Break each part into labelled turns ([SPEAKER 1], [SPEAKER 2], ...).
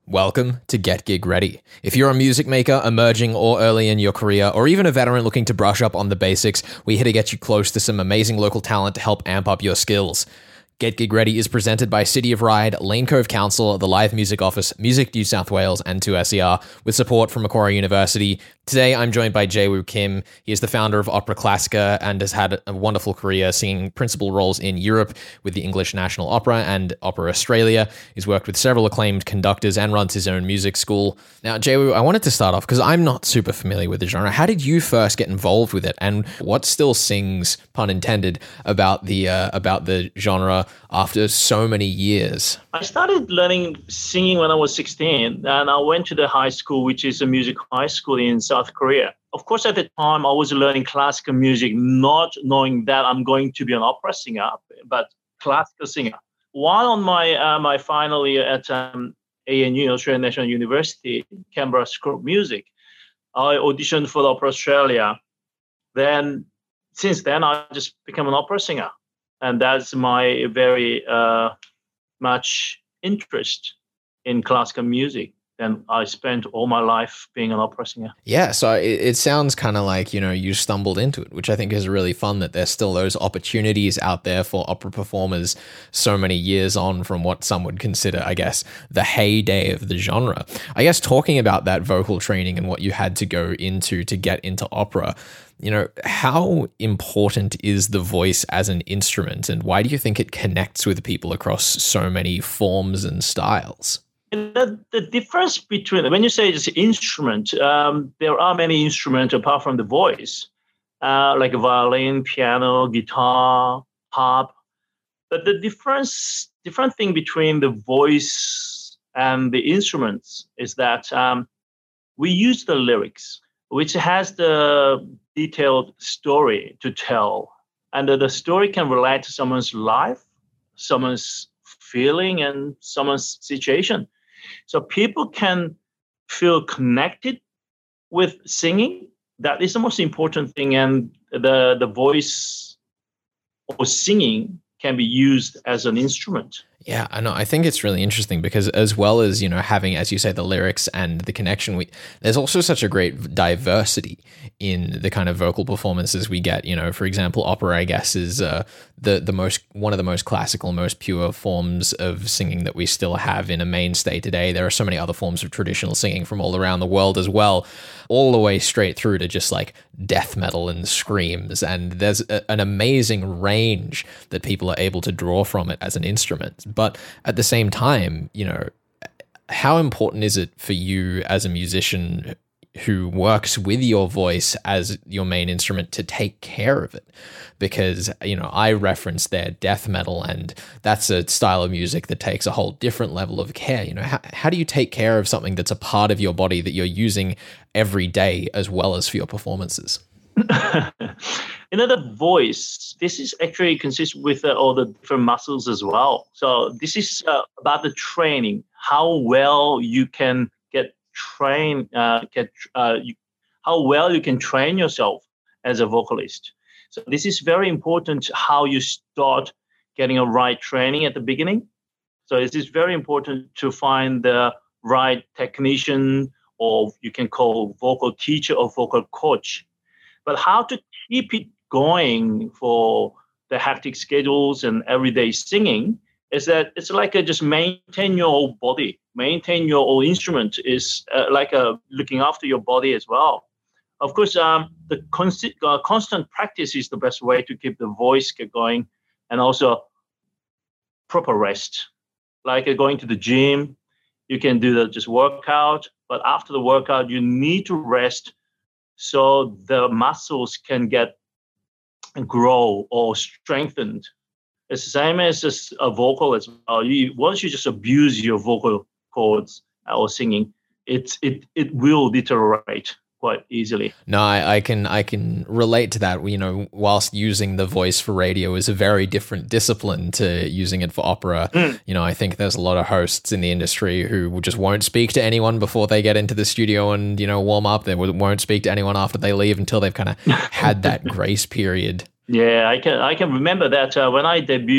[SPEAKER 1] Welcome to Get Gig Ready. If you're a music maker, emerging or early in your career, or even a veteran looking to brush up on the basics, we're here to get you close to some amazing local talent to help amp up your skills. Get Gig Ready is presented by City of Ryde, Lane Cove Council, the Live Music Office, Music New South Wales, and 2SER, with support from Macquarie University. Today, I'm joined by Jae-Woo Kim. He is the founder of Opera Classica and has had a wonderful career singing principal roles in Europe with the English National Opera and Opera Australia. He's worked with several acclaimed conductors and runs his own music school. Now, Jae-Woo, I wanted to start off because I'm not super familiar with the genre. How did you first get involved with it, and what still sings, pun intended, about the genre after so many years?
[SPEAKER 2] I started learning singing when I was 16, and I went to the high school, which is a music high school in South Korea. Of course, at the time, I was learning classical music, not knowing that I'm going to be an opera singer, but classical singer. While on my final year at ANU, Australian National University, Canberra School of Music, I auditioned for the Opera Australia. Since then, I just became an opera singer. And that's my very much interest in classical music. And I spent all my life being an opera singer.
[SPEAKER 1] Yeah, so it sounds kind of like, you stumbled into it, which I think is really fun that there's still those opportunities out there for opera performers so many years on from what some would consider, I guess, the heyday of the genre. I guess talking about that vocal training and what you had to go into to get into opera, how important is the voice as an instrument, and why do you think it connects with people across so many forms and styles?
[SPEAKER 2] The difference between, when you say it's an instrument, there are many instruments apart from the voice, like a violin, piano, guitar, harp. But the different thing between the voice and the instruments is that we use the lyrics, which has the detailed story to tell. And the story can relate to someone's life, someone's feeling, and someone's situation. So people can feel connected with singing. That is the most important thing. And the voice or singing can be used as an instrument.
[SPEAKER 1] Yeah, I know. I think it's really interesting because as well as, having, as you say, the lyrics and the connection, there's also such a great diversity in the kind of vocal performances we get. For example, opera, I guess, is one of the most classical, most pure forms of singing that we still have in a mainstay today. There are so many other forms of traditional singing from all around the world as well, all the way straight through to just like death metal and screams. And there's an amazing range that people are able to draw from it as an instrument. But at the same time, how important is it for you as a musician who works with your voice as your main instrument to take care of it? Because, I referenced there death metal, and that's a style of music that takes a whole different level of care. How do you take care of something that's a part of your body that you're using every day as well as for your performances?
[SPEAKER 2] The voice, this is actually consists with all the different muscles as well. So this is about the training, how well you can how well you can train yourself as a vocalist. So this is very important, how you start getting a right training at the beginning. So it is very important to find the right technician, or you can call vocal teacher or vocal coach. But how to keep it going for the hectic schedules and everyday singing is that it's like just maintain your whole body, maintain your whole instrument is like looking after your body as well. Of course, the constant practice is the best way to keep the voice going, and also proper rest. Like going to the gym, you can do just workout, but after the workout, you need to rest so the muscles can get and grow or strengthened. It's the same as just a vocal as well. Once you just abuse your vocal cords or singing, it will deteriorate quite easily.
[SPEAKER 1] No, I can relate to that. Whilst using the voice for radio is a very different discipline to using it for opera. I think there's a lot of hosts in the industry who just won't speak to anyone before they get into the studio and, warm up. They won't speak to anyone after they leave until they've kind of had that grace period.
[SPEAKER 2] Yeah, I can remember that when I debuted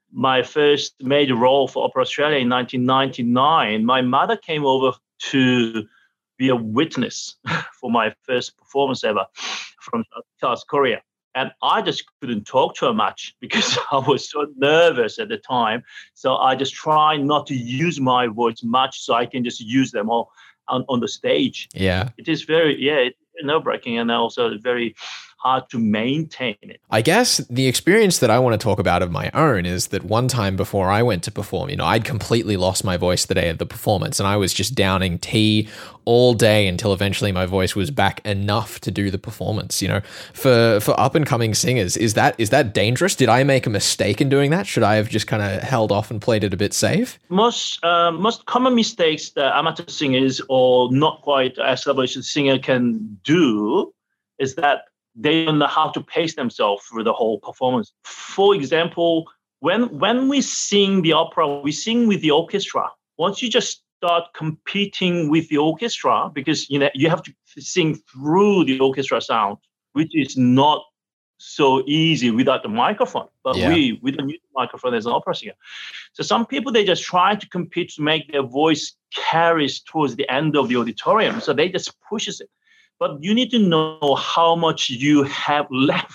[SPEAKER 2] my first major role for Opera Australia in 1999, my mother came over to be a witness for my first performance ever from South Korea. And I just couldn't talk to her much because I was so nervous at the time. So I just try not to use my voice much so I can just use them all on the stage.
[SPEAKER 1] Yeah.
[SPEAKER 2] It is it's nerve-wracking and also very hard to maintain it.
[SPEAKER 1] I guess the experience that I want to talk about of my own is that one time before I went to perform, I'd completely lost my voice the day of the performance, and I was just downing tea all day until eventually my voice was back enough to do the performance. For up and coming singers, is that dangerous? Did I make a mistake in doing that? Should I have just kind of held off and played it a bit safe?
[SPEAKER 2] Most common mistakes that amateur singers or not quite established singer can do is that they don't know how to pace themselves through the whole performance. For example, when we sing the opera, we sing with the orchestra. Once you just start competing with the orchestra, because you have to sing through the orchestra sound, which is not so easy without the microphone. But we don't use the microphone as an opera singer. So some people, they just try to compete to make their voice carries towards the end of the auditorium. So they just pushes it. But you need to know how much you have left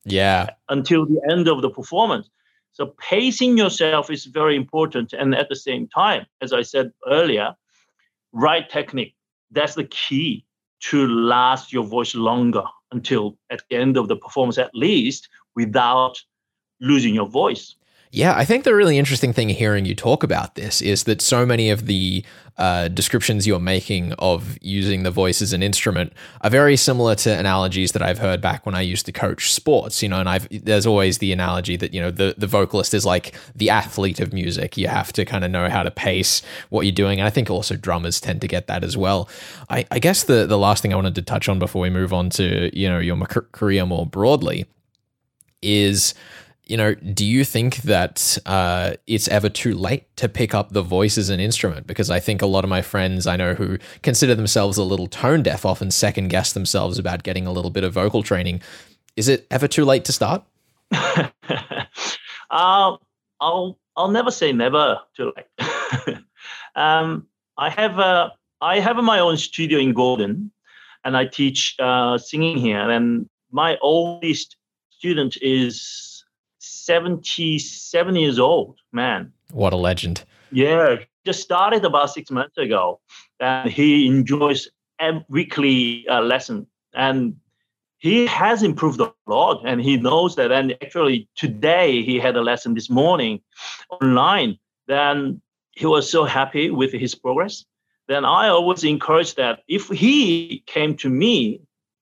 [SPEAKER 2] until the end of the performance. So pacing yourself is very important. And at the same time, as I said earlier, right technique, that's the key to last your voice longer until at the end of the performance, at least, without losing your voice.
[SPEAKER 1] Yeah, I think the really interesting thing hearing you talk about this is that so many of the descriptions you're making of using the voice as an instrument are very similar to analogies that I've heard back when I used to coach sports, and there's always the analogy that, the vocalist is like the athlete of music. You have to kind of know how to pace what you're doing. And I think also drummers tend to get that as well. I guess the last thing I wanted to touch on before we move on to, your career more broadly is, do you think that it's ever too late to pick up the voice as an instrument? Because I think a lot of my friends I know who consider themselves a little tone deaf often second guess themselves about getting a little bit of vocal training. Is it ever too late to start?
[SPEAKER 2] I'll never say never too late. I have my own studio in Gordon, and I teach singing here. And my oldest student is 77 years old, man.
[SPEAKER 1] What a legend.
[SPEAKER 2] Yeah, just started about 6 months ago. And he enjoys a weekly lesson. And he has improved a lot. And he knows that. And actually, today he had a lesson this morning online. Then he was so happy with his progress. Then I always encourage that if he came to me,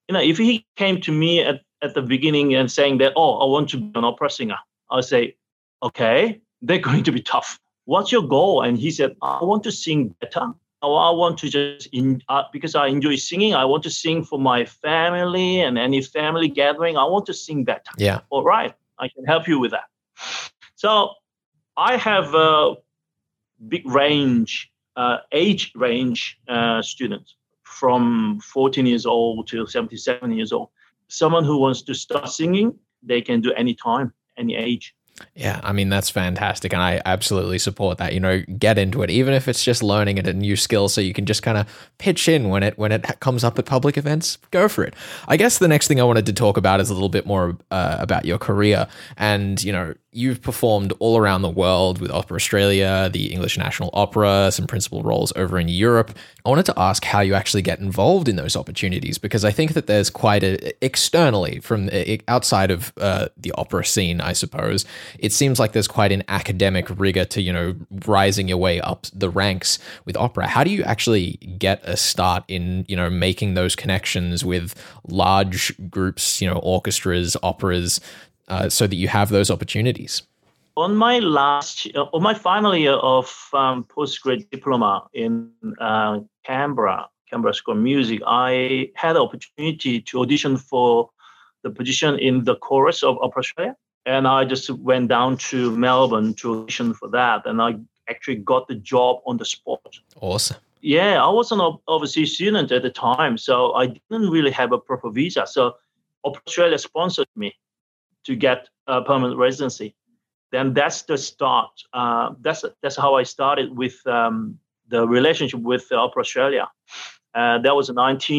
[SPEAKER 2] at the beginning and saying that, I want to be an opera singer, I'll say, okay, they're going to be tough. What's your goal? And he said, I want to sing better. Or I want to just, because I enjoy singing, I want to sing for my family and any family gathering. I want to sing better.
[SPEAKER 1] Yeah.
[SPEAKER 2] All right, I can help you with that. So I have a big range, age range students from 14 years old to 77 years old. Someone who wants to start singing, they can do any time, any age.
[SPEAKER 1] Yeah, I mean, that's fantastic. And I absolutely support that. Get into it, even if it's just learning a new skill so you can just kind of pitch in when it comes up at public events. Go for it. I guess the next thing I wanted to talk about is a little bit more about your career. And, you've performed all around the world with Opera Australia, the English National Opera, some principal roles over in Europe. I wanted to ask how you actually get involved in those opportunities, because I think that there's quite externally from outside of the opera scene, I suppose, it seems like there's quite an academic rigor to, rising your way up the ranks with opera. How do you actually get a start in, making those connections with large groups, orchestras, operas, so that you have those opportunities?
[SPEAKER 2] On my final year of postgraduate diploma in Canberra School of Music, I had the opportunity to audition for the position in the chorus of Opera Australia. And I just went down to Melbourne to audition for that. And I actually got the job on the spot.
[SPEAKER 1] Awesome.
[SPEAKER 2] Yeah, I was an overseas student at the time, so I didn't really have a proper visa. So Opera Australia sponsored me to get a permanent residency. then that's the start. That's how I started with the relationship with Opera Australia. That was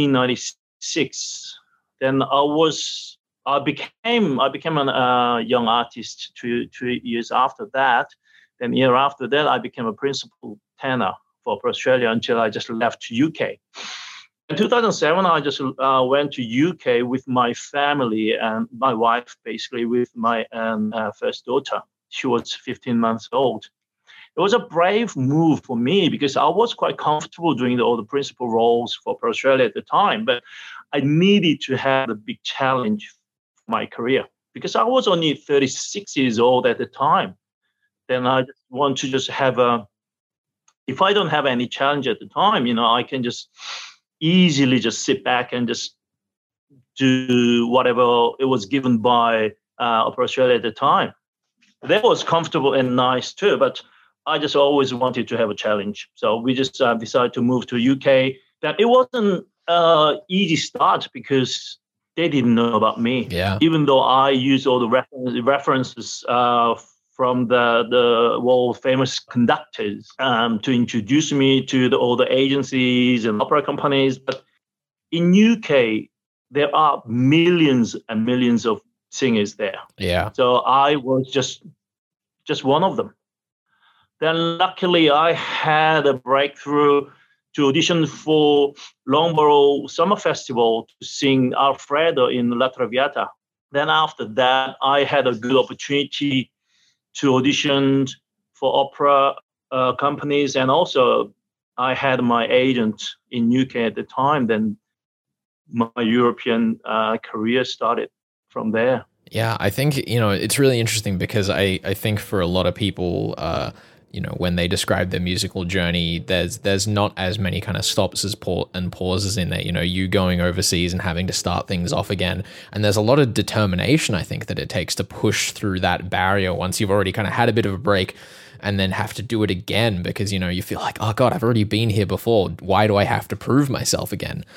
[SPEAKER 2] 1996. Then I became a young artist two years after that. Then year after that, I became a principal tenor for Opera Australia until I just left to UK. In 2007, I just went to UK with my family and my wife, basically with my first daughter. She was 15 months old. It was a brave move for me because I was quite comfortable doing all the principal roles for Opera Australia at the time, but I needed to have a big challenge for my career because I was only 36 years old at the time. Then I just want to just have if I don't have any challenge at the time, I can just easily just sit back and just do whatever it was given by Opera Australia at the time. That was comfortable and nice too, but I just always wanted to have a challenge. So we just decided to move to UK. That it wasn't an easy start because they didn't know about me.
[SPEAKER 1] Yeah.
[SPEAKER 2] Even though I used all the references from the world famous conductors to introduce me to all the agencies and opera companies. But in UK, there are millions and millions of singers there.
[SPEAKER 1] Yeah.
[SPEAKER 2] So I was just one of them. Then luckily I had a breakthrough to audition for Loughborough Summer Festival to sing Alfredo in La Traviata. Then after that, I had a good opportunity to audition for opera companies, and also I had my agent in UK at the time. Then my European career started from there.
[SPEAKER 1] Yeah, I think, it's really interesting because I think for a lot of people, when they describe their musical journey, there's not as many kind of stops and pauses in there, you going overseas and having to start things off again. And there's a lot of determination, I think, that it takes to push through that barrier once you've already kind of had a bit of a break and then have to do it again because, you feel like, oh God, I've already been here before. Why do I have to prove myself again?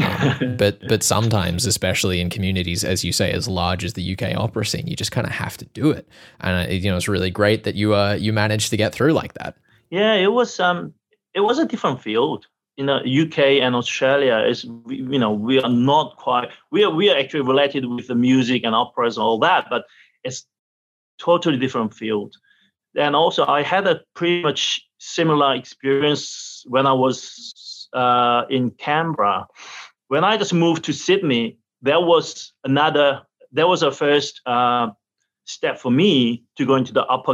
[SPEAKER 1] But sometimes, especially in communities, as you say, as large as the UK opera scene, you just kind of have to do it. And it's really great that you managed to get through like that.
[SPEAKER 2] Yeah, it was a different field. UK and Australia is we are not quite we are actually related with the music and operas and all that, but it's totally different field. And also, I had a pretty much similar experience when I was in Canberra. When I just moved to Sydney, there was a first step for me to go into the upper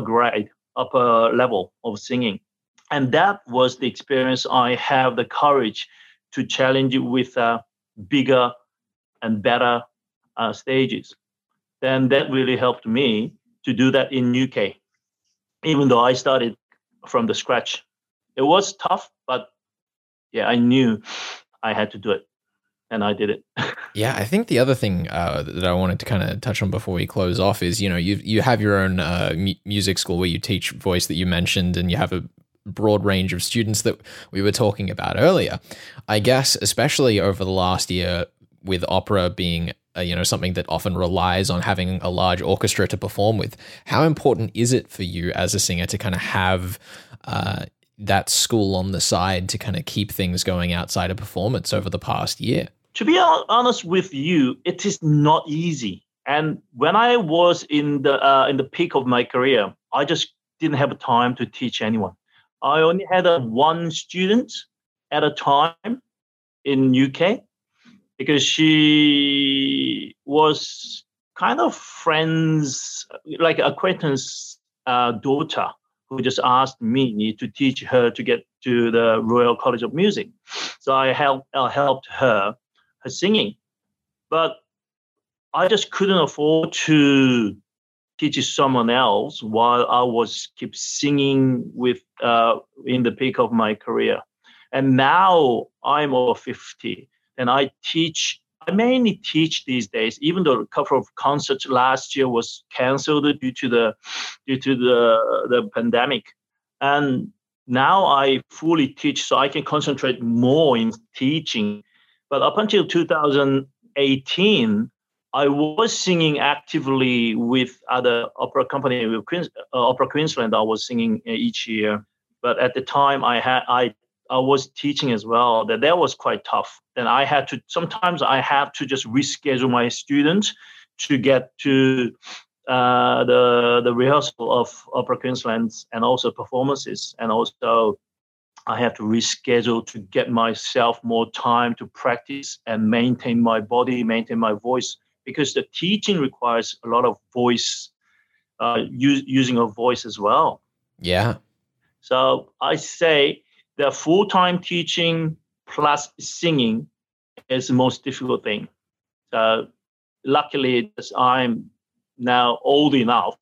[SPEAKER 2] level of singing. And that was the experience. I have the courage to challenge it with bigger and better stages. Then that really helped me to do that in UK, even though I started from the scratch. It was tough, but yeah, I knew I had to do it. And I did it.
[SPEAKER 1] Yeah, I think the other thing that I wanted to kind of touch on before we close off is, you have your own music school where you teach voice that you mentioned, and you have a broad range of students that we were talking about earlier. I guess, especially over the last year, with opera being something that often relies on having a large orchestra to perform with, how important is it for you as a singer to kind of have that school on the side to kind of keep things going outside of performance over the past year?
[SPEAKER 2] To be honest with you, it is not easy. And when I was in the peak of my career, I just didn't have time to teach anyone. I only had one student at a time in UK because she was kind of friends, like acquaintance daughter, who just asked me to teach her to get to the Royal College of Music. So I helped her singing. But I just couldn't afford to teach someone else while I was keep singing with in the peak of my career. And now I'm over 50 and I mainly teach these days, even though a couple of concerts last year was canceled due to the pandemic. And now I fully teach, so I can concentrate more in teaching. But up until 2018, I was singing actively with other opera company, with Opera Queensland. I was singing each year, but at the time I was teaching as well. That was quite tough. Then sometimes I have to just reschedule my students to get to the rehearsal of Opera Queensland and also performances, and also I have to reschedule to get myself more time to practice and maintain my body, maintain my voice, because the teaching requires a lot of voice, using of voice as well.
[SPEAKER 1] Yeah.
[SPEAKER 2] So I say the full-time teaching plus singing is the most difficult thing. So luckily, I'm now old enough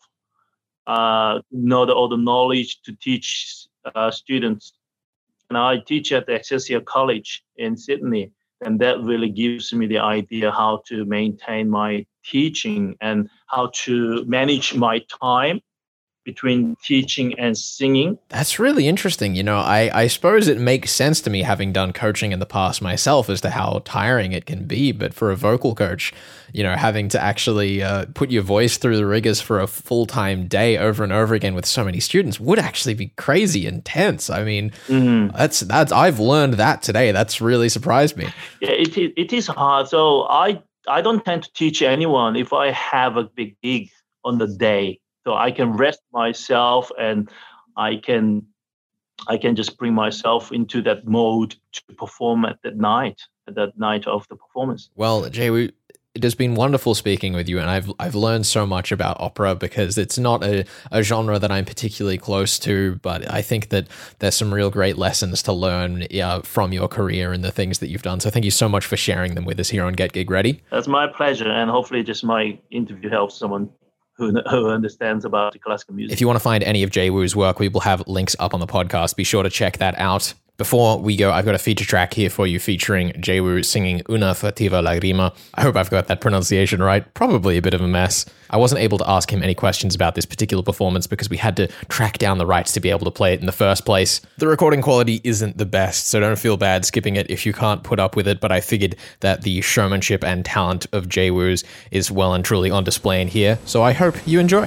[SPEAKER 2] know all the knowledge to teach students. And I teach at the Excelsior College in Sydney, and that really gives me the idea how to maintain my teaching and how to manage my time between teaching and singing.
[SPEAKER 1] That's really interesting. I suppose it makes sense to me, having done coaching in the past myself, as to how tiring it can be. But for a vocal coach, having to actually put your voice through the rigors for a full-time day over and over again with so many students would actually be crazy intense. I mean, that's I've learned that today. That's really surprised me.
[SPEAKER 2] Yeah, it is hard. So I don't tend to teach anyone if I have a big gig on the day. So I can rest myself, and I can just bring myself into that mode to perform at that night of the performance.
[SPEAKER 1] Well, Jay, it has been wonderful speaking with you, and I've learned so much about opera, because it's not a genre that I'm particularly close to, but I think that there's some real great lessons to learn from your career and the things that you've done. So thank you so much for sharing them with us here on Get Gig Ready.
[SPEAKER 2] That's my pleasure, and hopefully just my interview helps someone who understands about the classical music.
[SPEAKER 1] If you want to find any of Jay Woo's work, we will have links up on the podcast. Be sure to check that out. Before we go, I've got a feature track here for you featuring Jay Woo singing Una furtiva lagrima. I hope I've got that pronunciation right. Probably a bit of a mess. I wasn't able to ask him any questions about this particular performance because we had to track down the rights to be able to play it in the first place. The recording quality isn't the best, so don't feel bad skipping it if you can't put up with it, but I figured that the showmanship and talent of Jay Woo's is well and truly on display in here, so I hope you enjoy.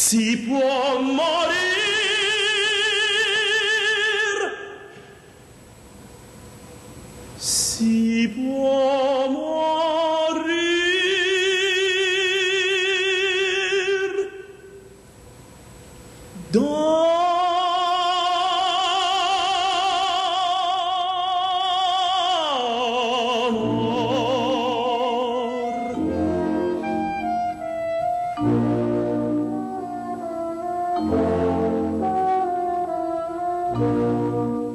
[SPEAKER 3] si può morir, si può morir d'amor.